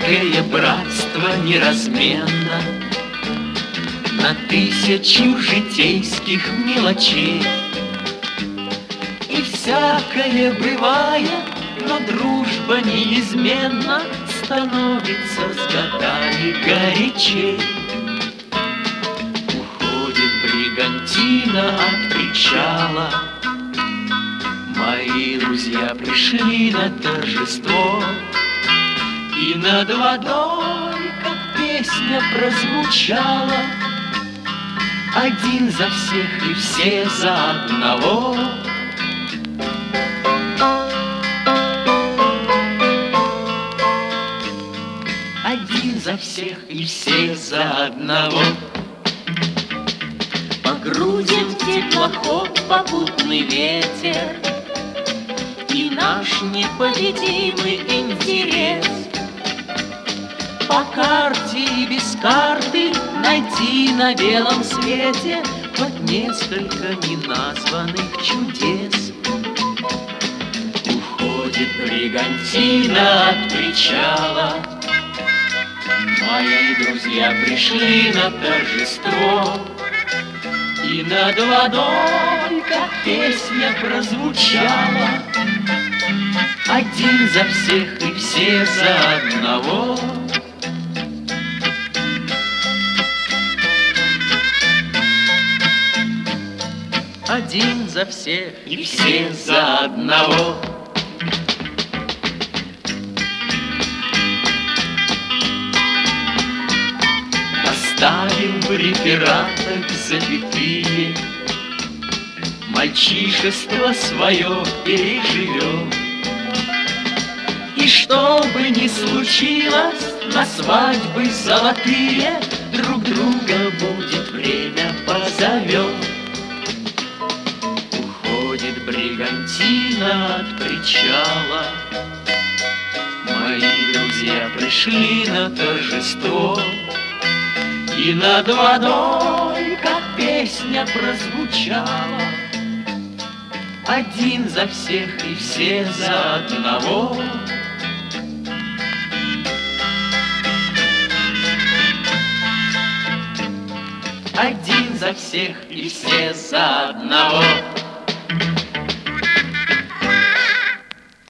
Братское братство неразменно на тысячу житейских мелочей. И всякое бывает, но дружба неизменно становится с годами горячей. Уходит бригантина от причала, мои друзья пришли на торжество, и над водой, как песня прозвучала, один за всех и все за одного. Один за всех и все за одного. Погрузим в теплоход попутный ветер и наш непобедимый интерес. По карте и без карты найти на белом свете хоть несколько неназванных чудес. Уходит бригантина от причала, мои друзья пришли на торжество, и над водой, как песня прозвучала, один за всех и все за одного. Один за всех и все за одного. Оставим в рефератах запятые, мальчишество свое переживем. И что бы ни случилось, на свадьбы золотые друг друга будет время позовем. Уходит бригантина от причала, мои друзья пришли на торжество, и над водой, как песня прозвучала, один за всех и все за одного. Один за всех и все за одного.